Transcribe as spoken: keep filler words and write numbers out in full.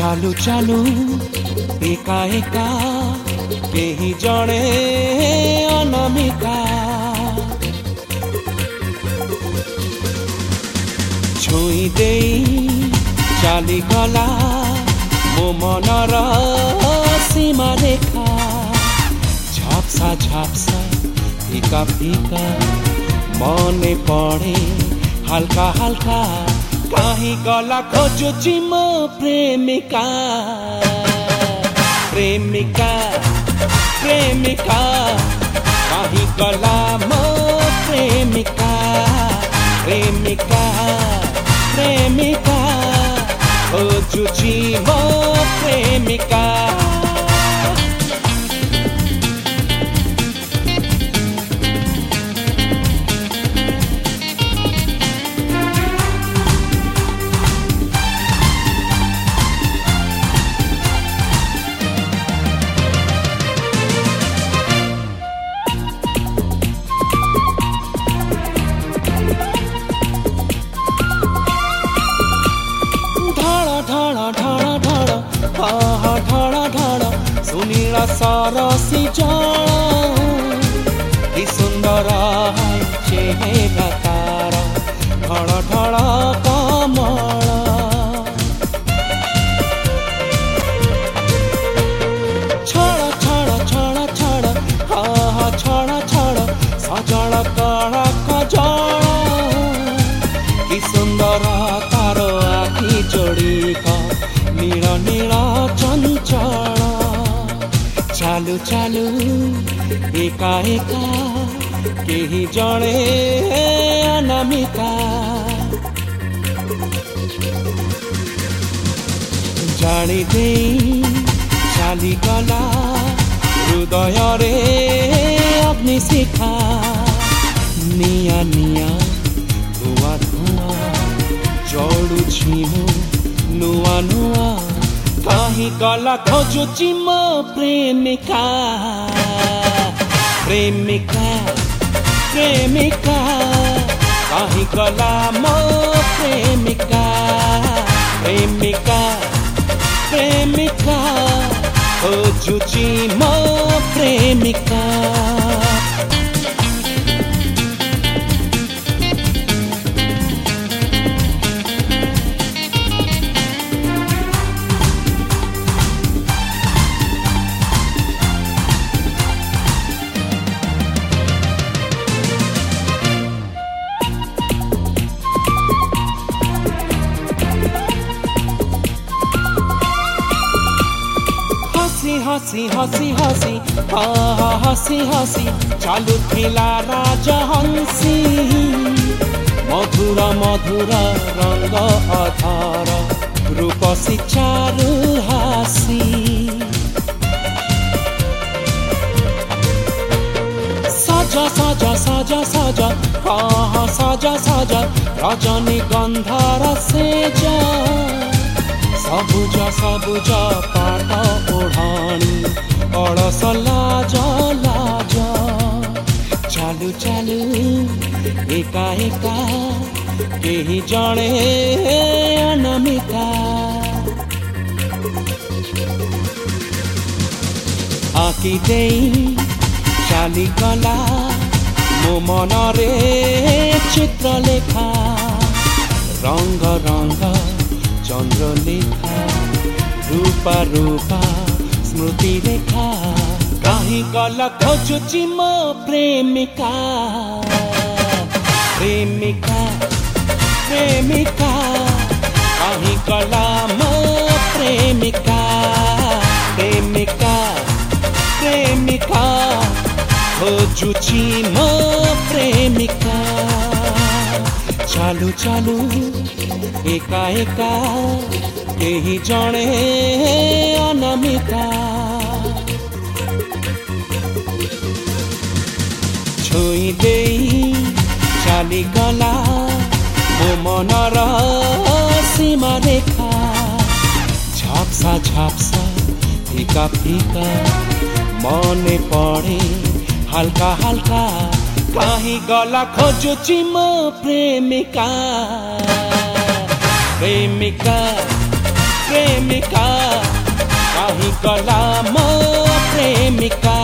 चालू चालू एका एका केही जणे अनामिका छुई देई चाली गला मो मनर सीमा रेखा झाप्सा झाप्सा फीका फीका मने पड़े हल्का हल्का कहीं गला खोजुची मो प्रेमिका प्रेमिका प्रेमिका कहीं गला मो प्रेमिका प्रेमिका प्रेमिका खोजुची मो प्रेमिका ढड़ ढड़ सुनीला सरसी जल कि सुंदर चेहरा तार ढड़ ढड़ कमल छड़ छड़ छड़ छड़ हा छड़ छड़ सजल कड़क जल कि सुंदर तार आखि जोड़िक नील नील चंचल चालू चालू एका एका केही जणे अनामिका जानी देई चाली गला हृदय रे अग्निशिखा निया निया धुआ धुआ जड़ुछि मु नुआ नुआ कहीं गला खोजुची मो प्रेमिका प्रेमिका प्रेमिका कहीं गला मो प्रेमिका प्रेमिका प्रेमिका खोजुची मो प्रेमिका हसी हसी हसी हा हसी हसी चालू थिला राजहंसी मधुर मधुर रंग अधर रूपसी चारु हासी सजा सजा सजा सजा हा सजा सजा रजनी गंधर सेज सबुज सबुज पाट ओढ़ाणी अलस लाज लाज चालू चालू एका एका केही जणे अनामिका आँखि देई चाली गला मो मनरे चित्रलेखा रंग रंग चंद्रलेखा रूपा रूपा स्मृति रेखा कहीं गला खोजुची मो प्रेमिका प्रेमिका प्रेमिका कहीं गला मो प्रेमिका प्रेमिका प्रेमिका खोजुची मो प्रेमिका चालू चालू एका एका केही जणे अनामिका छुई देई चाली गला मो मनर सीमा रेखा झाप्सा झाप्सा फीका फीका मने पड़े हल्का हल्का कहीं गला खोजुची मो प्रेमिका प्रेमिका प्रेमिका कहीं कला म प्रेमिका